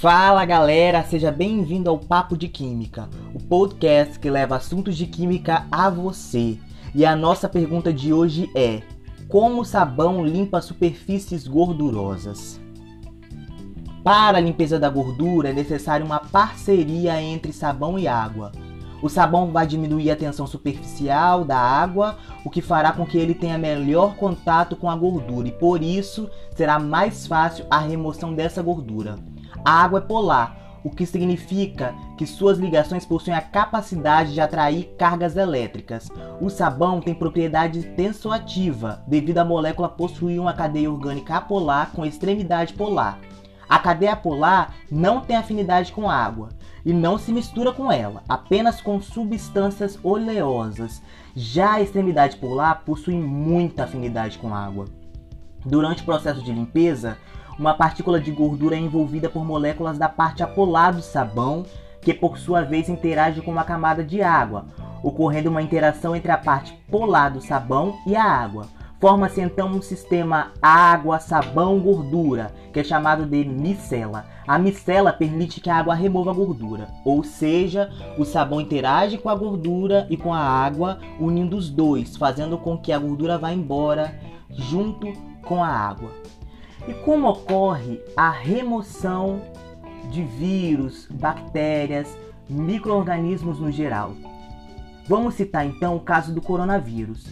Fala galera, seja bem-vindo ao Papo de Química, o podcast que leva assuntos de química a você. E a nossa pergunta de hoje é: como o sabão limpa superfícies gordurosas? Para a limpeza da gordura é necessária uma parceria entre sabão e água. O sabão vai diminuir a tensão superficial da água, o que fará com que ele tenha melhor contato com a gordura e por isso será mais fácil a remoção dessa gordura. A água é polar, o que significa que suas ligações possuem a capacidade de atrair cargas elétricas. O sabão tem propriedade tensoativa, devido à molécula possuir uma cadeia orgânica apolar com extremidade polar. A cadeia polar não tem afinidade com a água e não se mistura com ela, apenas com substâncias oleosas. Já a extremidade polar possui muita afinidade com a água. Durante o processo de limpeza, uma partícula de gordura é envolvida por moléculas da parte apolar do sabão, que por sua vez interage com uma camada de água, ocorrendo uma interação entre a parte polar do sabão e a água. Forma-se então um sistema água-sabão-gordura, que é chamado de micela. A micela permite que a água remova a gordura, ou seja, o sabão interage com a gordura e com a água, unindo os dois, fazendo com que a gordura vá embora junto com a água. E como ocorre a remoção de vírus, bactérias, micro-organismos no geral? Vamos citar então o caso do coronavírus.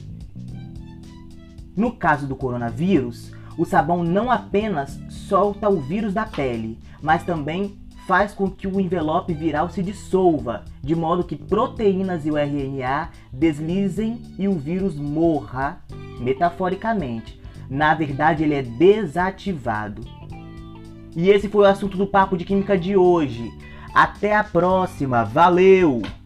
No caso do coronavírus, o sabão não apenas solta o vírus da pele, mas também faz com que o envelope viral se dissolva, de modo que proteínas e o RNA deslizem e o vírus morra, metaforicamente. Na verdade, ele é desativado. E esse foi o assunto do Papo de Química de hoje. Até a próxima. Valeu!